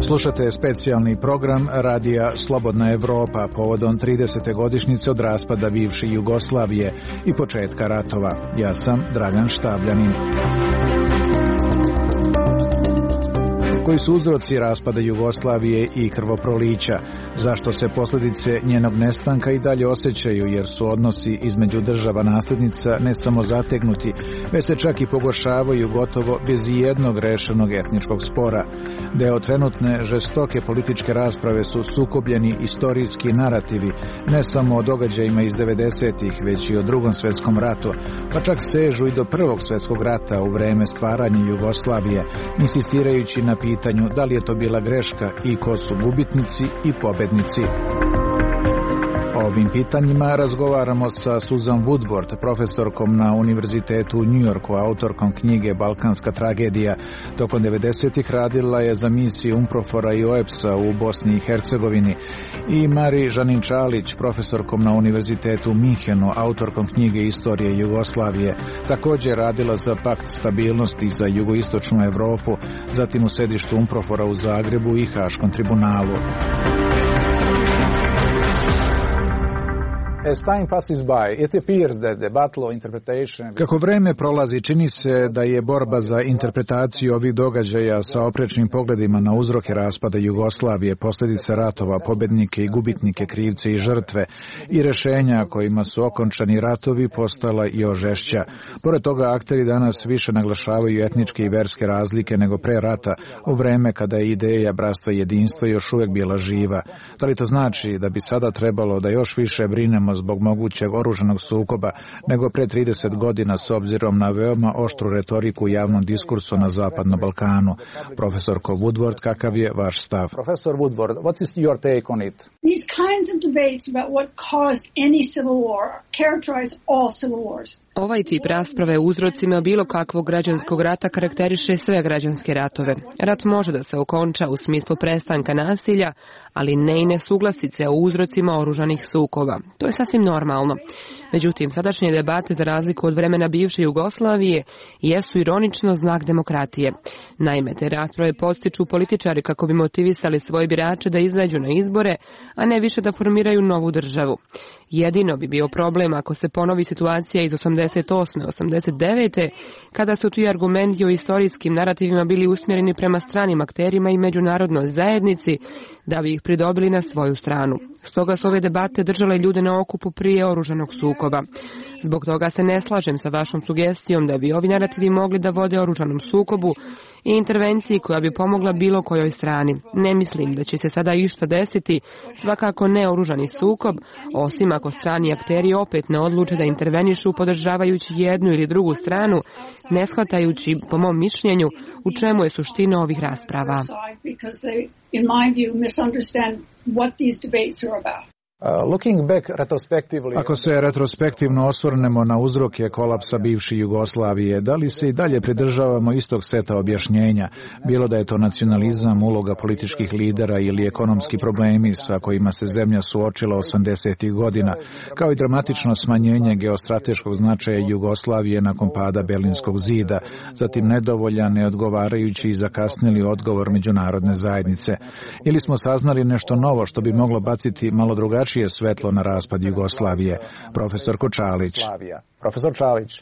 Slušate specijalni program Radija Slobodna Evropa povodom 30. godišnjice od raspada bivše Jugoslavije i početka ratova. Ja sam Dragan Štabljanin. Koji su uzroci raspada Jugoslavije i krvoprolića? Zašto se posljedice njenog nestanka i dalje osjećaju, jer su odnosi između država nasljednica ne samo zategnuti, već se čak i pogoršavaju gotovo bez jednog rešenog etničkog spora. Deo trenutne žestoke političke rasprave su sukobljeni istorijski narativi, ne samo o događajima iz 90-ih, već i o Drugom svjetskom ratu, pa čak sežu i do Prvog svjetskog rata u vreme stvaranja Jugoslavije, insistirajući na pitanju da li je to bila greška i ko su gubitnici i pobednici. O ovim pitanjima razgovaramo sa Susan Woodward, profesorkom na Univerzitetu u New Yorku, autorkom knjige Balkanska tragedija. Tokom 90-ih radila je za misiju UNPROFOR-a i OEBS-a u Bosni i Hercegovini. I Mari Žanin-Čalić, profesorkom na Univerzitetu u Minhenu, autorkom knjige Istorije Jugoslavije. Također radila za Pakt stabilnosti za jugoistočnu Evropu, zatim u sedištu UNPROFOR-a u Zagrebu i Haškom tribunalu. Kako vreme prolazi, čini se da je borba za interpretaciju ovih događaja sa oprečnim pogledima na uzroke raspada Jugoslavije, posljedice ratova, pobednike i gubitnike, krivce i žrtve i rešenja kojima su okončani ratovi postala još žešća. Pored toga, akteri danas više naglašavaju etničke i verske razlike nego pre rata, u vreme kada je ideja bratstva i jedinstva još uvijek bila živa. Da li to znači da bi sada trebalo da još više brinemo zbog mogućeg oružanog sukoba nego pre 30 godina s obzirom na veoma oštru retoriku u javnom diskursu na Zapadnom Balkanu? Profesorko Woodward, kakav je vaš stav? Professor Woodward, what is your take on it? These kinds of debates about what caused any civil war characterize all civil wars. Ovaj tip rasprave o uzrocima bilo kakvog građanskog rata karakteriše sve građanske ratove. Rat može da se okonča u smislu prestanka nasilja, ali ne i nesuglasice o uzrocima oružanih sukoba. To je sasvim normalno. Međutim, sadašnje debate, za razliku od vremena bivše Jugoslavije, jesu ironično znak demokratije. Naime, te rasprave podstiču političari kako bi motivisali svoje birače da izađu na izbore, a ne više da formiraju novu državu. Jedino bi bio problem ako se ponovi situacija iz 88. 89. kada su ti argumenti o istorijskim narativima bili usmjereni prema stranim akterima i međunarodnoj zajednici da bi ih pridobili na svoju stranu. Stoga su ove debate držale ljude na okupu prije oružanog sukoba. Zbog toga se ne slažem sa vašom sugestijom da bi ovi narativi mogli da vode oružanom sukobu i intervenciji koja bi pomogla bilo kojoj strani. Ne mislim da će se sada išta desiti, svakako ne oružani sukob, osim ako strani akteri opet ne odluče da intervenišu podržavajući jednu ili drugu stranu, ne shvatajući, po mom mišljenju, u čemu je suština ovih rasprava. Ako se retrospektivno osvrnemo na uzroke kolapsa bivše Jugoslavije, da li se i dalje pridržavamo istog seta objašnjenja, bilo da je to nacionalizam, uloga političkih lidera ili ekonomski problemi sa kojima se zemlja suočila 80. godina, kao i dramatično smanjenje geostrateškog značaja Jugoslavije nakon pada Berlinskog zida, zatim nedovoljan, neodgovarajući i zakasnili odgovor međunarodne zajednice. Ili smo saznali nešto novo što bi moglo baciti malo drugačije svetlo na raspad Jugoslavije? Profesorko Čalić. Profesor Čalić.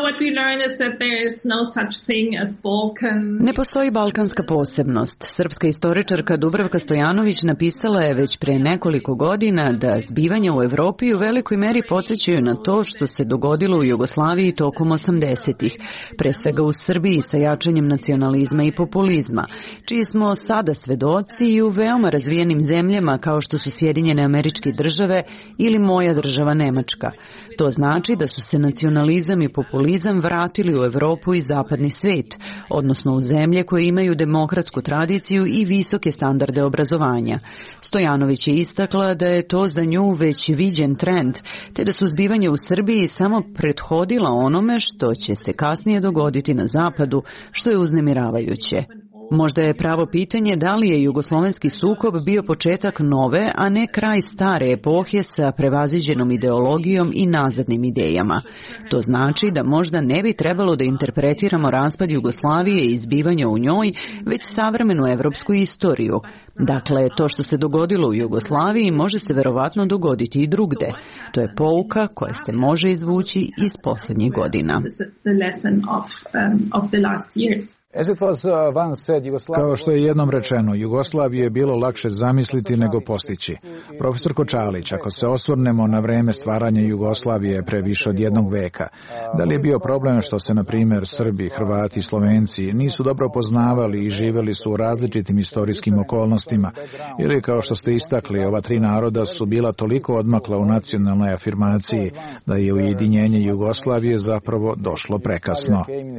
Ne postoji balkanska posebnost. Srpska istoričarka Dubravka Stojanović napisala je već pre nekoliko godina da zbivanja u Evropi u velikoj meri podsjećaju na to što se dogodilo u Jugoslaviji tokom 80-ih, pre svega u Srbiji sa jačanjem nacionalizma i populizma, čiji smo sada svedoci i u veoma razvijenim zemljama kao što su Sjedinjene Američke Države ili moja država Nemačka. To znači da su se nacionalizam i populizam vratili u Evropu i zapadni svijet, odnosno u zemlje koje imaju demokratsku tradiciju i visoke standarde obrazovanja. Stojanović je istakla da je to za nju već viđen trend, te da su zbivanja u Srbiji samo prethodila onome što će se kasnije dogoditi na zapadu, što je uznemiravajuće. Možda je pravo pitanje da li je jugoslovenski sukob bio početak nove, a ne kraj stare epohe sa prevaziđenom ideologijom i nazadnim idejama. To znači da možda ne bi trebalo da interpretiramo raspad Jugoslavije i izbivanja u njoj, već savremenu evropsku istoriju. Dakle, to što se dogodilo u Jugoslaviji može se verovatno dogoditi i drugde. To je pouka koja se može izvući iz posljednjih godina. Kao što je jednom rečeno, Jugoslaviju je bilo lakše zamisliti nego postići. Profesor Kočalić, ako se osvrnemo na vreme stvaranja Jugoslavije pre više od jednog veka, da li je bio problem što se, na primjer, Srbi, Hrvati i Slovenci nisu dobro poznavali i živeli su u različitim istorijskim okolnostima, ili kao što ste istakli, ova tri naroda su bila toliko odmakla u nacionalnoj afirmaciji da je ujedinjenje Jugoslavije zapravo došlo prekasno.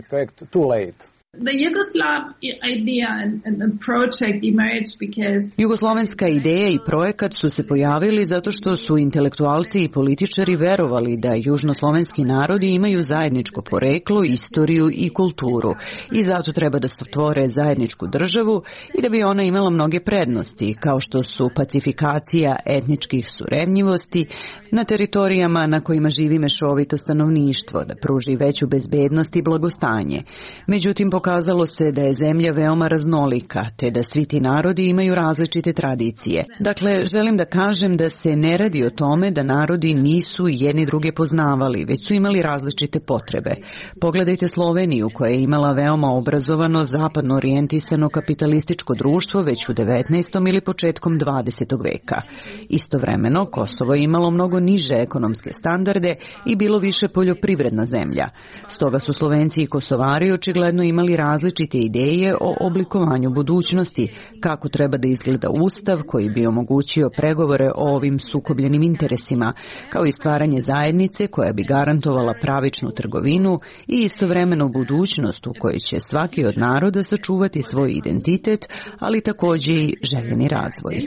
Jugoslovenska ideja i projekat su se pojavili zato što su intelektualci i političari verovali da južnoslovenski narodi imaju zajedničko poreklo, istoriju i kulturu i zato treba da stvore zajedničku državu i da bi ona imala mnoge prednosti, kao što su pacifikacija etničkih surevnjivosti na teritorijama na kojima živi mešovito stanovništvo, da pruži veću bezbednost i blagostanje. Međutim, pokazalo se da je zemlja veoma raznolika, te da svi ti narodi imaju različite tradicije. Dakle, želim da kažem da se ne radi o tome da narodi nisu jedni druge poznavali, već su imali različite potrebe. Pogledajte Sloveniju, koja je imala veoma obrazovano, zapadno orijentisano kapitalističko društvo već u 19. ili početkom 20. veka. Istovremeno, Kosovo je imalo mnogo niže ekonomske standarde i bilo više poljoprivredna zemlja. Stoga su Slovenci i Kosovari očigledno imali različite ideje o oblikovanju budućnosti, kako treba da izgleda ustav koji bi omogućio pregovore o ovim sukobljenim interesima, kao i stvaranje zajednice koja bi garantovala pravičnu trgovinu i istovremeno budućnost u kojoj će svaki od naroda sačuvati svoj identitet, ali također i željeni razvoj.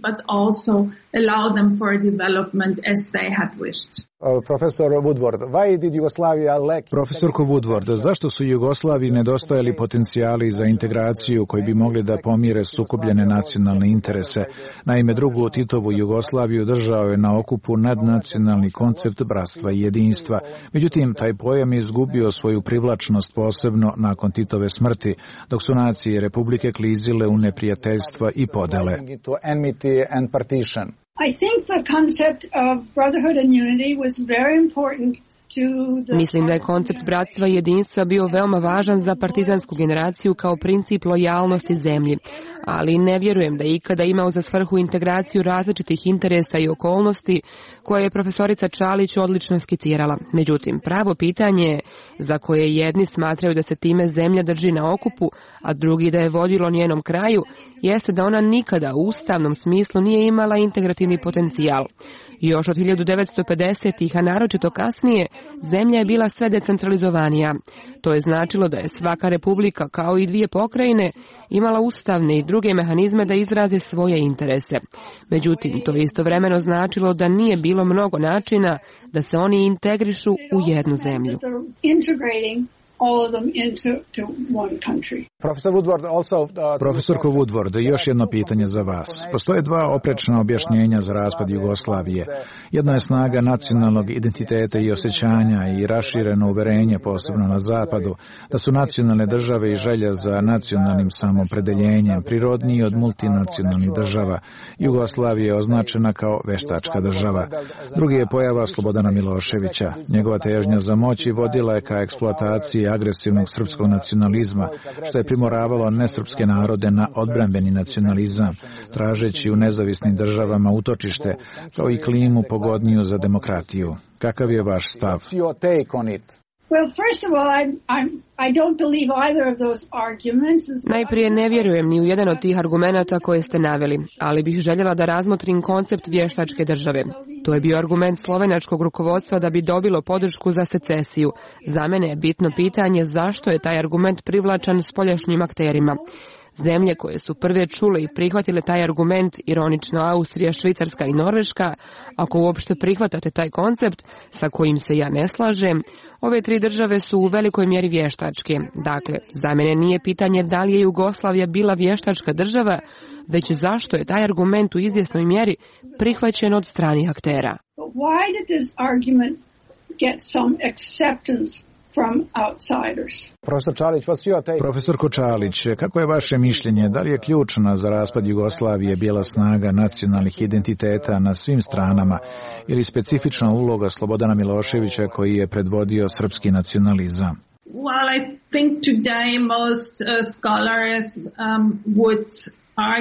Profesorko Woodward, zašto su Jugoslaviji nedostajali potencijali za integraciju koji bi mogli da pomire sukobljene nacionalne interese? Naime, drugu Titovu Jugoslaviju držao je na okupu nadnacionalni koncept bratstva i jedinstva. Međutim, taj pojam je izgubio svoju privlačnost posebno nakon Titove smrti, dok su nacije Republike klizile u neprijateljstva i podele. I think the concept of brotherhood and unity was very important. Mislim da je koncept bratstva i jedinstva bio veoma važan za partizansku generaciju kao princip lojalnosti zemlji, ali ne vjerujem da je ikada imao za svrhu integraciju različitih interesa i okolnosti koje je profesorica Čalić odlično skicirala. Međutim, pravo pitanje je za koje jedni smatraju da se time zemlja drži na okupu, a drugi da je vodilo njenom kraju, jeste da ona nikada u ustavnom smislu nije imala integrativni potencijal. Još od 1950-ih, a naročito kasnije, zemlja je bila sve decentralizovanija. To je značilo da je svaka republika, kao i dvije pokrajine, imala ustavne i druge mehanizme da izraze svoje interese. Međutim, to je istovremeno značilo da nije bilo mnogo načina da se oni integrišu u jednu zemlju. Profesorko Woodward, još jedno pitanje za vas. Postoje dva oprečna objašnjenja za raspad Jugoslavije. Jedno je snaga nacionalnog identiteta i osjećanja i rašireno uverenje, posebno na zapadu, da su nacionalne države i želja za nacionalnim samopredeljenjem prirodniji od multinacionalnih država. Jugoslavija je označena kao veštačka država. Drugi je pojava Slobodana Miloševića. Njegova težnja za moći vodila je ka eksploataciji agresivnog srpskog nacionalizma, što je primoravalo nesrpske narode na odbrambeni nacionalizam, tražeći u nezavisnim državama utočište, kao i klimu pogodniju za demokratiju. Kakav je vaš stav? Najprije ne vjerujem ni u jedan od tih argumenata koje ste naveli, ali bih željela da razmotrim koncept vještačke države. To je bio argument slovenačkog rukovodstva da bi dobilo podršku za secesiju. Za mene je bitno pitanje zašto je taj argument privlačan spoljašnjim akterima. Zemlje koje su prve čule i prihvatile taj argument, ironično Austrija, Švicarska i Norveška, ako uopšte prihvatate taj koncept, sa kojim se ja ne slažem, ove tri države su u velikoj mjeri vještačke. Dakle, za mene nije pitanje da li je Jugoslavija bila vještačka država, već zašto je taj argument u izvjesnoj mjeri prihvaćen od stranih aktera. Why did this argument get some acceptance from outsiders? Profesor Čalić, kako je vaše mišljenje? Da li je ključna za raspad Jugoslavije bijela snaga nacionalnih identiteta na svim stranama ili specifična uloga Slobodana Miloševića koji je predvodio srpski nacionalizam? Well, I think today most scholars would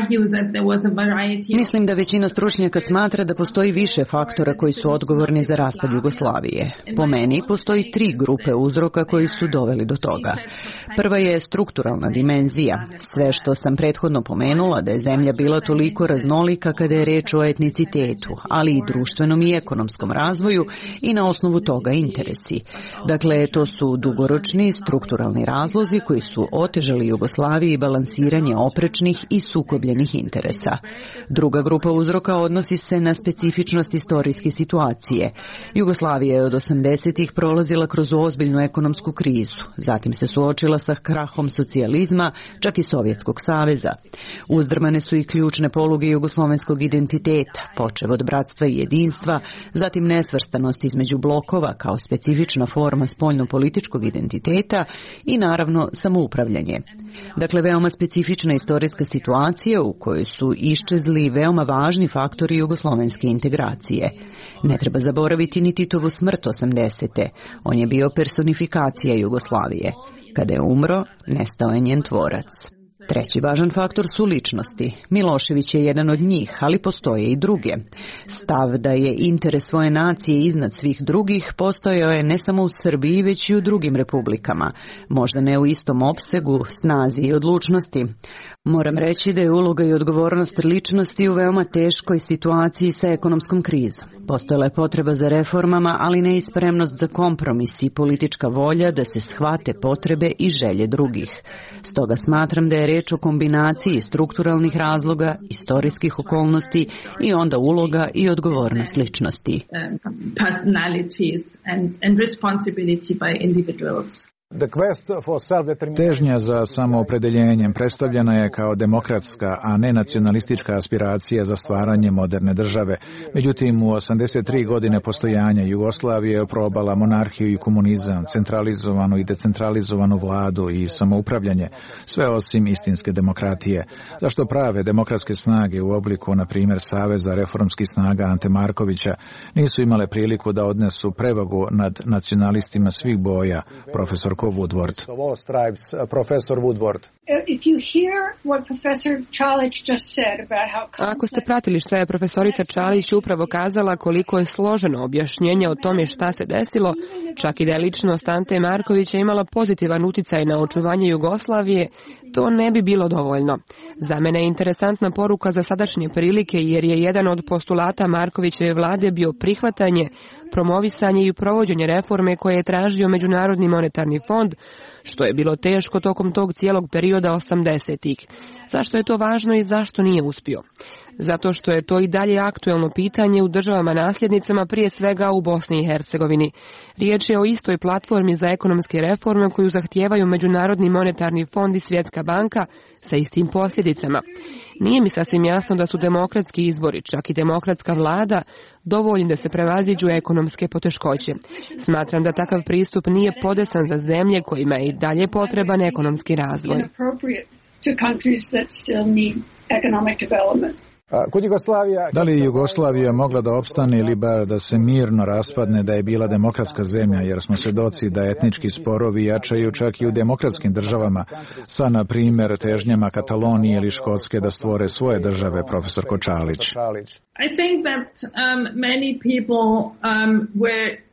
Mislim da većina stručnjaka smatra da postoji više faktora koji su odgovorni za raspad Jugoslavije. Po meni postoji 3 grupe uzroka koji su doveli do toga. Prva je strukturalna dimenzija. Sve što sam prethodno pomenula da je zemlja bila toliko raznolika kada je reč o etnicitetu, ali i društvenom i ekonomskom razvoju i na osnovu toga interesi. Dakle, to su dugoročni strukturalni razlozi koji su otežali Jugoslaviji balansiranje oprečnih i sukobljenih interesa. Druga grupa uzroka odnosi se na specifičnost istorijske situacije. Jugoslavija je od 80-ih prolazila kroz ozbiljnu ekonomsku krizu. Zatim se suočila sa krahom socijalizma, čak i Sovjetskog saveza. Uzdrmane su i ključne poluge jugoslovenskog identiteta, počev od bratstva i jedinstva, zatim nesvrstanost između blokova kao specifična forma spoljno-političkog identiteta i naravno samoupravljanje. Dakle, veoma specifična istorijska situacija u kojoj su iščezli veoma važni faktori jugoslovenske integracije. Ne treba zaboraviti ni Titovu smrt 80. On je bio personifikacija Jugoslavije. Kada je umro, nestao je njen tvorac. Treći važan faktor su ličnosti. Milošević je jedan od njih, ali postoje i druge. Stav da je interes svoje nacije iznad svih drugih postojao je ne samo u Srbiji, već i u drugim republikama. Možda ne u istom opsegu, snazi i odlučnosti. Moram reći da je uloga i odgovornost ličnosti u veoma teškoj situaciji sa ekonomskom krizom. Postojala je potreba za reformama, ali ne i spremnost za kompromis i politička volja da se shvate potrebe i želje drugih. Stoga smatram da je reč o kombinaciji strukturalnih razloga, istorijskih okolnosti i onda uloga i odgovornost ličnosti. Težnja za samoopredeljenjem predstavljena je kao demokratska, a ne nacionalistička aspiracija za stvaranje moderne države. Međutim, u 83 godine postojanja Jugoslavije je oprobala monarhiju i komunizam, centralizovanu i decentralizovanu vladu i samoupravljanje, sve osim istinske demokratije. Zašto prave demokratske snage u obliku, na primjer, Saveza reformskih snaga Ante Markovića, nisu imale priliku da odnesu prevagu nad nacionalistima svih boja, profesor Woodward. Ako ste pratili što je profesorica Čalić upravo kazala koliko je složeno objašnjenje o tome šta se desilo, čak i da je ličnost Ante Markovića imala pozitivan uticaj na očuvanje Jugoslavije, to ne bi bilo dovoljno. Za mene je interesantna poruka za sadašnje prilike jer je jedan od postulata Markovićeve vlade bio prihvatanje, promovisanje i provođenje reforme koje je tražio Međunarodni monetarni fond, što je bilo teško tokom tog cijelog perioda 80-ih. Zašto je to važno i zašto nije uspio? Zato što je to i dalje aktuelno pitanje u državama nasljednicama, prije svega u Bosni i Hercegovini. Riječ je o istoj platformi za ekonomske reforme koju zahtijevaju Međunarodni monetarni fond i Svjetska banka sa istim posljedicama. Nije mi sasvim jasno da su demokratski izbori, čak i demokratska vlada, dovoljni da se prevaziđu ekonomske poteškoće. Smatram da takav pristup nije podesan za zemlje kojima je i dalje potreban ekonomski razvoj. Da li je Jugoslavija mogla da opstane ili bar da se mirno raspadne da je bila demokratska zemlja, jer smo svjedoci da etnički sporovi jačaju čak i u demokratskim državama, sa, na primjer, težnjama Katalonije ili Škotske da stvore svoje države, profesor Čalić. I think that many people were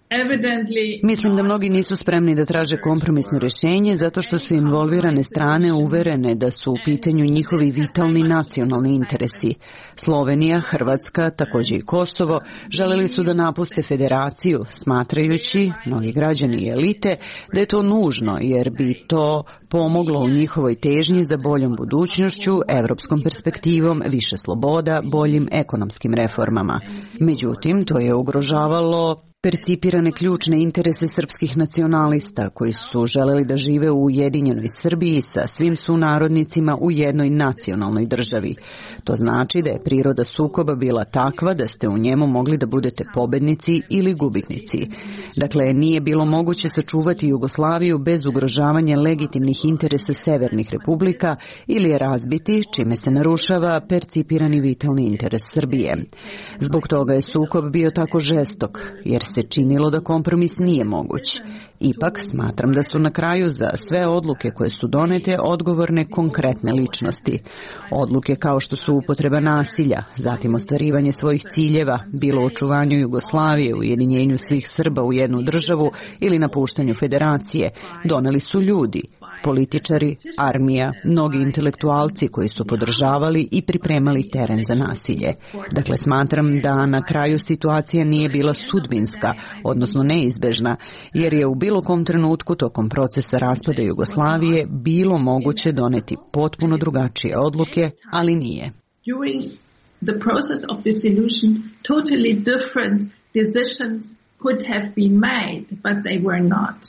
Mislim da mnogi nisu spremni da traže kompromisno rješenje zato što su involvirane strane uverene da su u pitanju njihovi vitalni nacionalni interesi. Slovenija, Hrvatska, također i Kosovo želeli su da napuste federaciju, smatrajući, mnogi građani i elite, da je to nužno jer bi to pomoglo u njihovoj težnji za boljom budućnošću, evropskom perspektivom, više sloboda, boljim ekonomskim reformama. Međutim, to je ugrožavalo percipirane ključne interese srpskih nacionalista koji su želeli da žive u ujedinjenoj Srbiji sa svim sunarodnicima u jednoj nacionalnoj državi. To znači da je priroda sukoba bila takva da ste u njemu mogli da budete pobednici ili gubitnici. Dakle, nije bilo moguće sačuvati Jugoslaviju bez ugrožavanja legitimnih interesa severnih republika ili je razbiti, čime se narušava percipirani vitalni interes Srbije. Zbog toga je sukob bio tako žestok, jer se činilo da kompromis nije moguć. Ipak smatram da su na kraju za sve odluke koje su donete odgovorne konkretne ličnosti. Odluke kao što su upotreba nasilja, zatim ostvarivanje svojih ciljeva, bilo u očuvanju Jugoslavije, ujedinjenju svih Srba u jednu državu ili napuštanju federacije, doneli su ljudi, političari, armija, mnogi intelektualci koji su podržavali i pripremali teren za nasilje. Dakle, smatram da na kraju situacija nije bila sudbinska, odnosno neizbežna, jer je u bilo kom trenutku tokom procesa raspada Jugoslavije bilo moguće doneti potpuno drugačije odluke, ali nije. During the process of dissolution, totally different decisions could have been made, but they were not.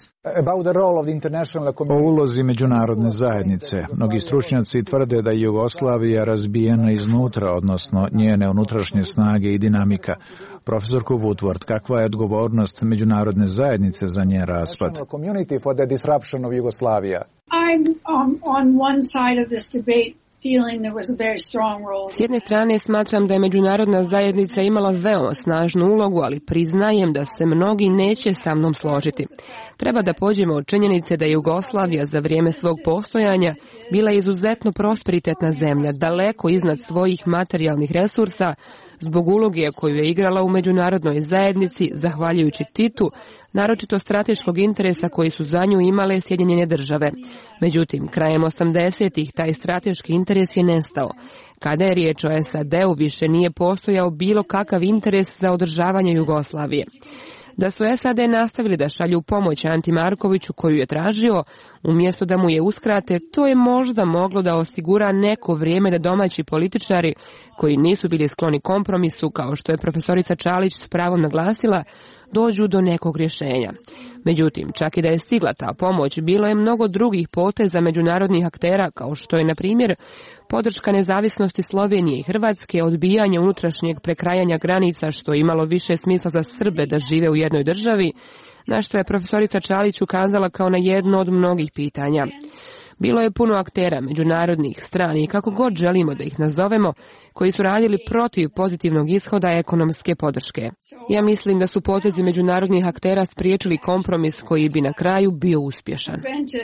O ulozi međunarodne zajednice. Mnogi stručnjaci tvrde da je Jugoslavija razbijena iznutra, odnosno njene unutrašnje snage i dinamika. Profesorko Woodward, kakva je odgovornost međunarodne zajednice za njen raspad? I'm on one side of this debate. S jedne strane smatram da je međunarodna zajednica imala veoma snažnu ulogu, ali priznajem da se mnogi neće sa mnom složiti. Treba da pođemo od činjenice da je Jugoslavija za vrijeme svog postojanja bila izuzetno prosperitetna zemlja, daleko iznad svojih materijalnih resursa, zbog uloge koju je igrala u međunarodnoj zajednici, zahvaljujući Titu, naročito strateškog interesa koji su za nju imale Sjedinjene države. Međutim, krajem 80-ih taj strateški interes je nestao. Kada je riječ o SAD-u, više nije postojao bilo kakav interes za održavanje Jugoslavije. Da su SAD nastavili da šalju pomoć Anti Markoviću koju je tražio, umjesto da mu je uskrate, to je možda moglo da osigura neko vrijeme da domaći političari, koji nisu bili skloni kompromisu, kao što je profesorica Čalić s pravom naglasila, dođu do nekog rješenja. Međutim, čak i da je stigla ta pomoć, bilo je mnogo drugih poteza međunarodnih aktera, kao što je, na primjer, podrška nezavisnosti Slovenije i Hrvatske, odbijanje unutrašnjeg prekrajanja granica, što je imalo više smisla za Srbe da žive u jednoj državi, na što je profesorica Čalić ukazala kao na jedno od mnogih pitanja. Bilo je puno aktera, međunarodnih strani, kako god želimo da ih nazovemo, koji su radili protiv pozitivnog ishoda ekonomske podrške. Ja mislim da su potezi međunarodnih aktera spriječili kompromis koji bi na kraju bio uspješan.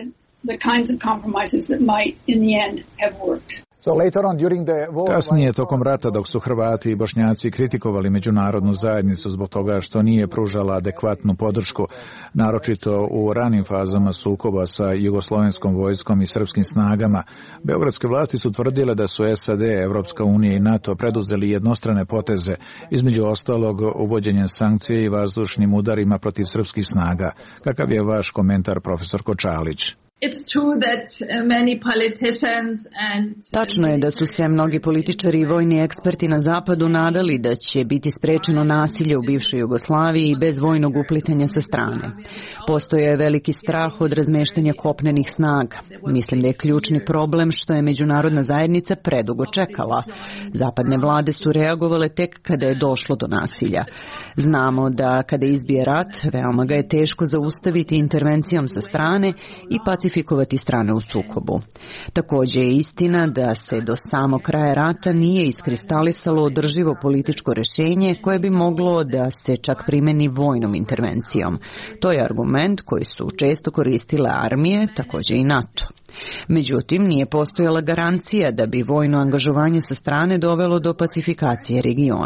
Kasnije, tokom rata, dok su Hrvati i Bošnjaci kritikovali međunarodnu zajednicu zbog toga što nije pružala adekvatnu podršku, naročito u ranim fazama sukoba sa jugoslovenskom vojskom i srpskim snagama, beogradske vlasti su tvrdile da su SAD, Evropska unija i NATO preduzeli jednostrane poteze, između ostalog uvođenjem sankcije i vazdušnim udarima protiv srpskih snaga. Kakav je vaš komentar, profesorko Čalić? Tačno je da su se mnogi političari i vojni eksperti na zapadu nadali da će biti sprečeno nasilje u bivšoj Jugoslaviji bez vojnog uplitanja sa strane. Postoje je veliki strah od razmeštanja kopnenih snaga. Mislim da je ključni problem što je međunarodna zajednica predugo čekala. Zapadne vlade su reagovale tek kada je došlo do nasilja. Znamo da kada izbije rat, veoma ga je teško zaustaviti intervencijom sa strane i pacifikovati strane u sukobu. Također je istina da se do samog kraja rata nije iskristalisalo održivo političko rješenje koje bi moglo da se čak primeni vojnom intervencijom. To je argument koji su često koristile armije, također i NATO. Međutim, nije postojala garancija da bi vojno angažovanje sa strane dovelo do pacifikacije regiona.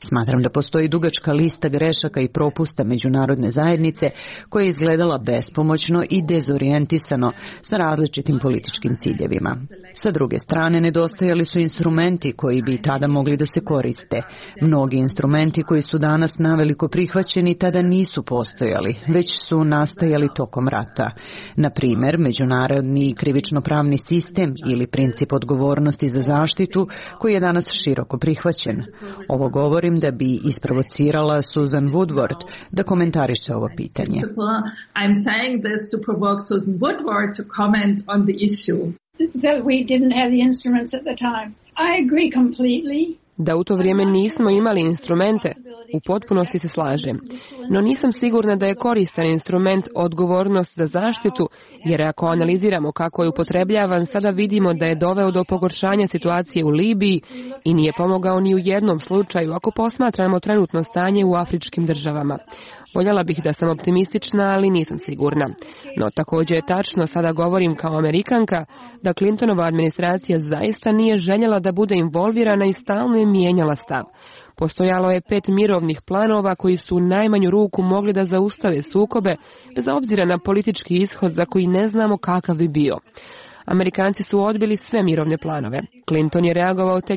Smatram da postoji dugačka lista grešaka i propusta međunarodne zajednice koja je izgledala bespomoćno i dezorijentisano sa različitim političkim ciljevima. Sa druge strane, nedostajali su instrumenti koji bi tada mogli da se koriste. Mnogi instrumenti koji su danas naveliko prihvaćeni tada nisu postojali, već su nastajali tokom rata. Na primjer, međunarodni krivično-pravni sistem ili princip odgovornosti za zaštitu koji je danas široko prihvaćen. Ovo govorim da bi isprovocirala Susan Woodward da komentariše ovo pitanje. I'm saying this to provoke Susan Woodward to comment on the issue. That we didn't have the instruments at the time. I agree completely. Da u to vrijeme nismo imali instrumente, u potpunosti se slažem. No nisam sigurna da je koristan instrument odgovornost za zaštitu, jer ako analiziramo kako je upotrebljavan, sada vidimo da je doveo do pogoršanja situacije u Libiji i nije pomogao ni u jednom slučaju ako posmatramo trenutno stanje u afričkim državama. Voljela bih da sam optimistična, ali nisam sigurna. No također je tačno, sada govorim kao Amerikanka, da Clintonova administracija zaista nije željela da bude involvirana i stalno je mijenjala stav. Postojalo je 5 mirovnih planova koji su u najmanju ruku mogli da zaustave sukobe, bez obzira na politički ishod za koji ne znamo kakav bi bio. Amerikanci su odbili sve mirovne planove. Clinton je reagovao tek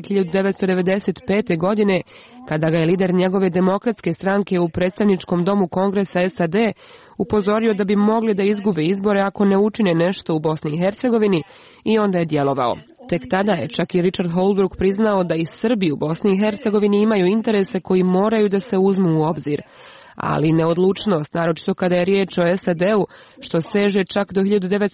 1995. godine, kada ga je lider njegove demokratske stranke u predstavničkom domu Kongresa SAD upozorio da bi mogli da izgube izbore ako ne učine nešto u Bosni i Hercegovini, i onda je djelovao. Tek tada je čak i Richard Holbrooke priznao da i Srbi u Bosni i Hercegovini imaju interese koji moraju da se uzmu u obzir. Ali neodlučnost, naročito kada je riječ o SAD-u, što seže čak do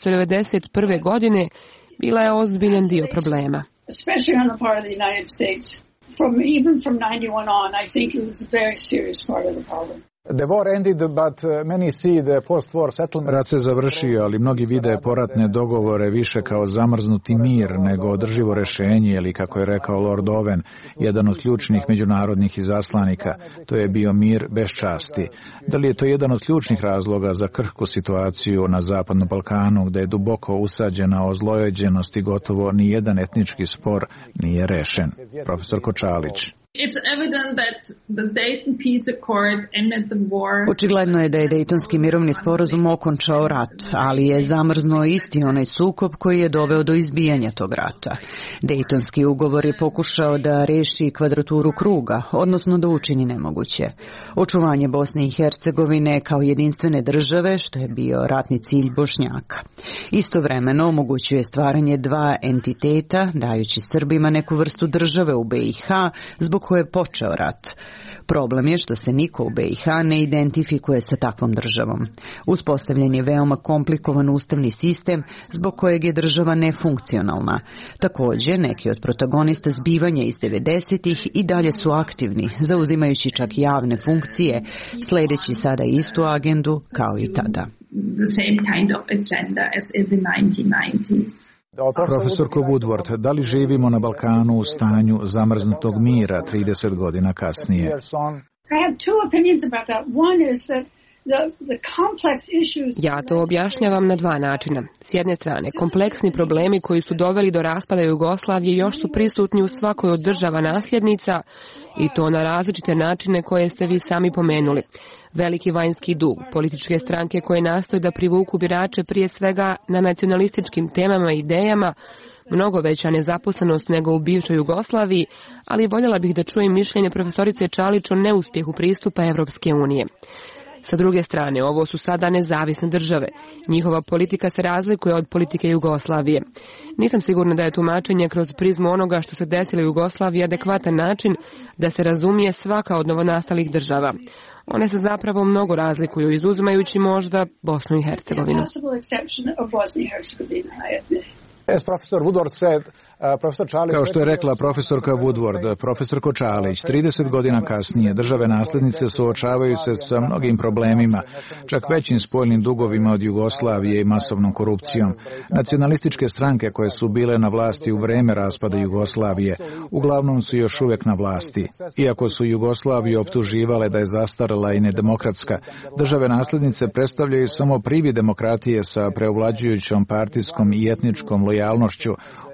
1991. godine, bila je ozbiljan dio problema. Especially on the part of the United States. Even from 91 on, I think it was a very serious part of the problem. The war ended, but many see the post-war settlement. Rat se završio, ali mnogi vide poratne dogovore više kao zamrznuti mir nego održivo rješenje, ili kako je rekao Lord Owen, jedan od ključnih međunarodnih izaslanika, to je bio mir bez časti. Da li je to jedan od ključnih razloga za krhku situaciju na Zapadnom Balkanu, gdje je duboko usađena ozlojeđenost i gotovo nijedan etnički spor nije rešen? Profesor Kočalić. It's evident that the Dayton Peace Accord ended the war. Očigledno je da je Dejtonski mirovni sporazum okončao rat, ali je zamrznuo isti onaj sukob koji je doveo do izbijanja tog rata. Dejtonski ugovor je pokušao da reši kvadraturu kruga, odnosno da učini nemoguće. Očuvanje Bosne i Hercegovine kao jedinstvene države, što je bio ratni cilj Bošnjaka. Istovremeno omogućuje stvaranje dva entiteta, dajući Srbima neku vrstu države u BiH, zbog koje je počeo rat. Problem je što se niko u BiH ne identifikuje sa takvom državom. Uspostavljen je veoma komplikovan ustavni sistem zbog kojeg je država nefunkcionalna. Također, neki od protagonista zbivanja iz 90-ih i dalje su aktivni, zauzimajući čak javne funkcije, sledeći sada istu agendu kao i tada. The same kind of agenda as in the 1990s. Profesorko Woodward, da li živimo na Balkanu u stanju zamrznutog mira 30 godina kasnije? I have two opinions about that. One is that the complex issues. Ja to objašnjavam na dva načina. S jedne strane, kompleksni problemi koji su doveli do raspada Jugoslavije još su prisutni u svakoj od država nasljednica, i to na različite načine koje ste vi sami pomenuli. Veliki vanjski dug, političke stranke koje nastoje da privuku birače prije svega na nacionalističkim temama i idejama, mnogo veća nezaposlenost nego u bivšoj Jugoslaviji, ali voljela bih da čujem mišljenje profesorice Čalić o neuspjehu pristupa Evropske unije. Sa druge strane, ovo su sada nezavisne države. Njihova politika se razlikuje od politike Jugoslavije. Nisam sigurna da je tumačenje kroz prizmu onoga što se desilo u Jugoslaviji adekvatan način da se razumije svaka od novonastalih država. One se zapravo mnogo razlikuju, izuzimajući možda Bosnu i Hercegovinu. Kao što je rekla profesorka Woodward, profesor Kočalić, 30 godina kasnije države nasljednice suočavaju se sa mnogim problemima, čak većim spoljnim dugovima od Jugoslavije i masovnom korupcijom. Nacionalističke stranke koje su bile na vlasti u vreme raspada Jugoslavije uglavnom su još uvijek na vlasti. Iako su Jugoslaviju optuživale da je zastarela i nedemokratska, države nasljednice predstavljaju samo privid demokratije sa preovlađujućom partijskom i etničkom lojalnošću umjesto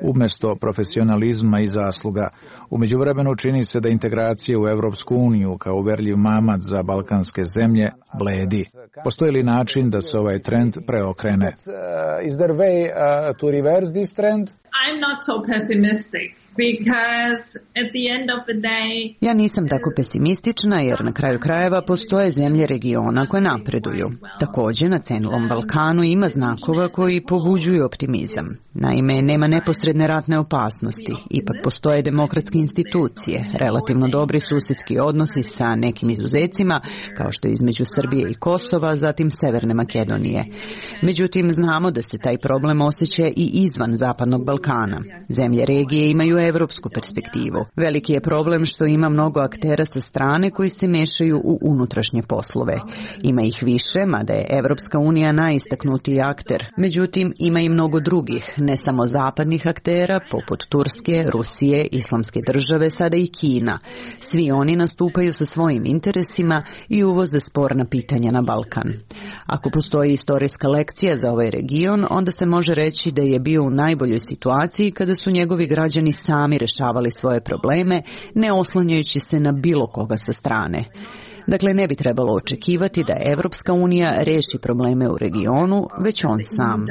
umjesto profesionalizma i zasluga. U međuvremenu čini se da integracija u Evropsku uniju kao uverljiv mamac za balkanske zemlje bledi. Postoji li način da se ovaj trend preokrene? Is there a way to reverse this trend? I'm not so pessimistic. Because at the end of the day... Ja nisam tako pesimistična jer na kraju krajeva postoje zemlje regiona koje napreduju. Također na cenilom Balkanu ima znakova koji pobuđuju optimizam. Naime, nema neposredne ratne opasnosti. Ipak postoje demokratske institucije, relativno dobri susjedski odnosi sa nekim izuzecima, kao što je između Srbije i Kosova, zatim Severne Makedonije. Međutim, znamo da se taj problem osjeća i izvan Zapadnog Balkana. Zemlje regije imaju evropsku perspektivu. Veliki je problem što ima mnogo aktera sa strane koji se mešaju u unutrašnje poslove. Ima ih više, mada je Evropska unija najistaknutiji akter. Međutim, ima i mnogo drugih, ne samo zapadnih aktera, poput Turske, Rusije, Islamske države, sada i Kina. Svi oni nastupaju sa svojim interesima i uvoze sporna pitanja na Balkan. Ako postoji istorijska lekcija za ovaj region, onda se može reći da je bio u najboljoj situaciji kada su njegovi građani sami rješavali svoje probleme, ne oslanjajući se na bilo koga sa strane. Dakle, ne bi trebalo očekivati da Evropska unija riješi probleme u regionu, već on sam.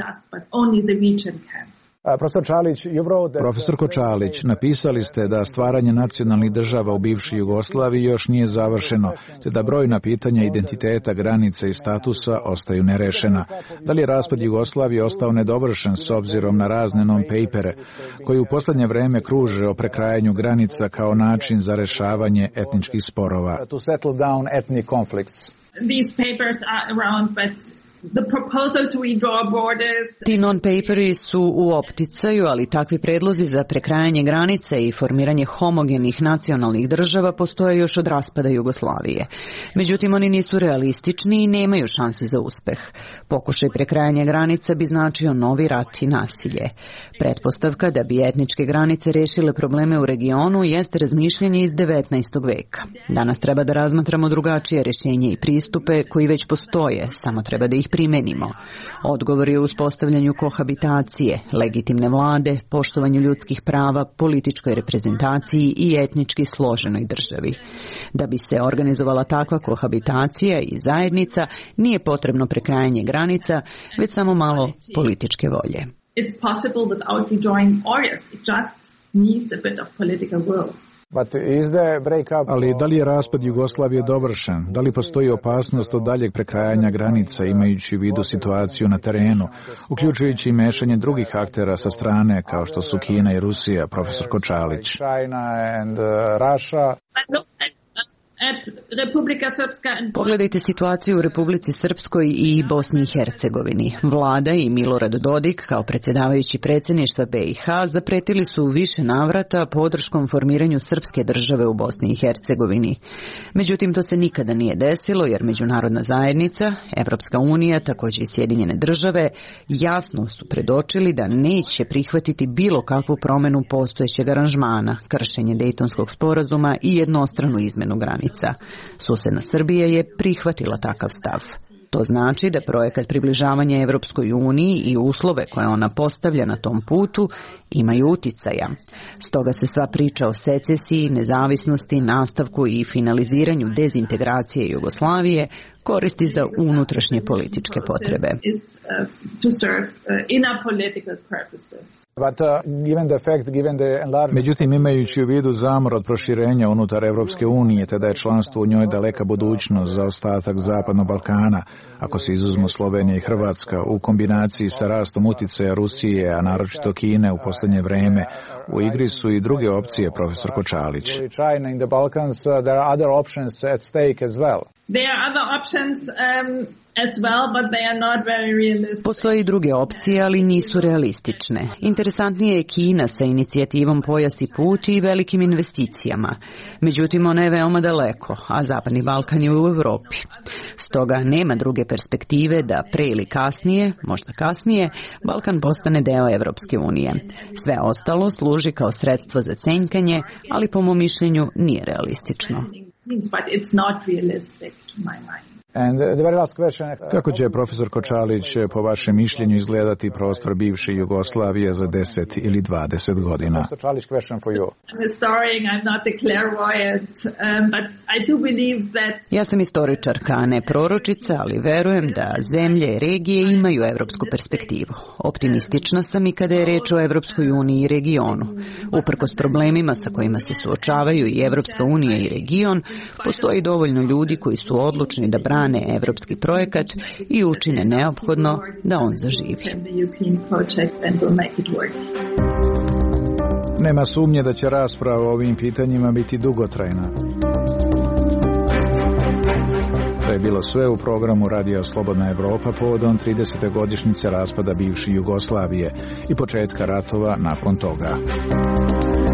Profesor Čalić, napisali ste da stvaranje nacionalnih država u bivšoj Jugoslaviji još nije završeno, te da brojna pitanja identiteta, granice i statusa ostaju nerešena. Da li je raspad Jugoslavije ostao nedovršen s obzirom na razne non-papere, koji u posljednje vrijeme kruže o prekrajanju granica kao način za rešavanje etničkih sporova? These papers are around, but the proposal to redraw borders... Ti non-paperi su u opticaju, ali takvi predlozi za prekrajanje granice i formiranje homogenih nacionalnih država postoje još od raspada Jugoslavije. Međutim, oni nisu realistični i nemaju šanse za uspeh. Pokušaj prekrajanja granica bi značio novi rat i nasilje. Pretpostavka da bi etničke granice rešile probleme u regionu jeste razmišljanje iz 19. veka. Danas treba da razmatramo drugačije rješenje i pristupe koji već postoje, samo treba da ih primenimo. Odgovor je u uspostavljanju kohabitacije, legitimne vlade, poštovanju ljudskih prava, političkoj reprezentaciji i etnički složenoj državi. Da bi se organizovala takva kohabitacija i zajednica, nije potrebno prekrajanje granica, već samo malo političke volje. It's possible without redrawing borders. It just needs a bit of political will. Ali da li je raspad Jugoslavije dovršen? Da li postoji opasnost od daljeg prekrajanja granica imajući u vidu situaciju na terenu, uključujući i mešanje drugih aktera sa strane kao što su Kina i Rusija, profesor Čalić? Pogledajte situaciju u Republici Srpskoj i Bosni i Hercegovini. Vlada i Milorad Dodik kao predsjedavajući predsjedništva BiH zapretili su više navrata podrškom formiranju srpske države u Bosni i Hercegovini. Međutim, to se nikada nije desilo jer međunarodna zajednica, Evropska unija, također i Sjedinjene države, jasno su predočili da neće prihvatiti bilo kakvu promjenu postojećeg aranžmana, kršenje Dejtonskog sporazuma i jednostranu izmjenu granica. Susjedna Srbija je prihvatila takav stav. To znači da projekat približavanja Evropskoj uniji i uslove koje ona postavlja na tom putu imaju uticaja. Stoga se sva priča o secesiji, nezavisnosti, nastavku i finaliziranju dezintegracije Jugoslavije koristi za unutrašnje političke potrebe. Međutim, imajući u vidu zamor od proširenja unutar Evropske unije, te da je članstvo u njoj daleka budućnost za ostatak Zapadnog Balkana, ako se izuzmu Slovenija i Hrvatska, u kombinaciji sa rastom uticaja Rusije, a naročito Kine u posljednje vreme, u igri su i druge opcije, profesor Čalić. There are other options as well, but they are not very realistic. Postoje i druge opcije, ali nisu realistične. Interesantnije je Kina sa inicijativom Pojas i put i velikim investicijama. Međutim, ona je veoma daleko, a Zapadni Balkan je u Europi. Stoga nema druge perspektive da pre ili kasnije, možda kasnije, Balkan postane deo Evropske unije. Sve ostalo služi kao sredstvo za cenjkanje, ali po mom mišljenju nije realistično. But it's not realistic to my mind. Kako će, profesor Kočalić, po vašem mišljenju izgledati prostor bivše Jugoslavije za 10 ili 20 godina? Ja sam istoričarka, a ne proročica, ali verujem da zemlje i regije imaju evropsku perspektivu. Optimistična sam i kada je reč o Evropskoj uniji i regionu. Uprkos problemima sa kojima se suočavaju i Evropska unija i region, postoji dovoljno ljudi koji su odlučni da brane evropski projekat i učine neophodno da on zaživi. Nema sumnje da će rasprava o ovim pitanjima biti dugotrajna. To je bilo sve u programu Radija Slobodna Evropa povodom 30. godišnjice raspada bivše Jugoslavije i početka ratova nakon toga.